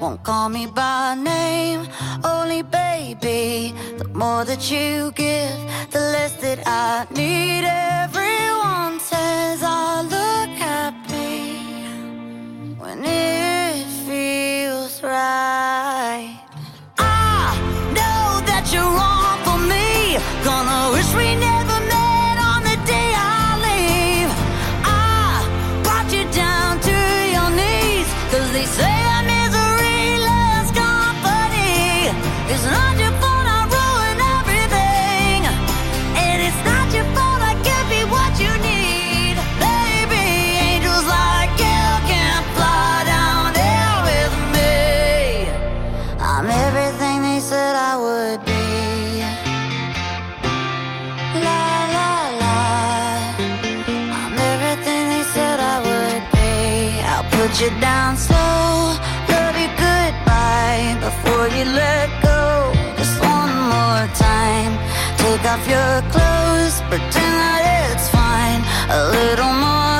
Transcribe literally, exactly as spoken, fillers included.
Don't call me by name, only baby. The more that you give, the less that I need. Everyone says I look happy when it feels right. I know that you're wrong for me. Gonna wish we never met on the day I leave. I brought you down to your knees, 'cause they say that misery loves company. It's not your fault I ruin everything, and it's not your fault I can't be what you need. Baby, angels like you can't fly down here with me. I'm everything they said I would be. La la la, I'm everything they said I would be. I'll put you down slow, love you goodbye before you let go. Just one more time, take off your clothes, pretend that it's fine. A little more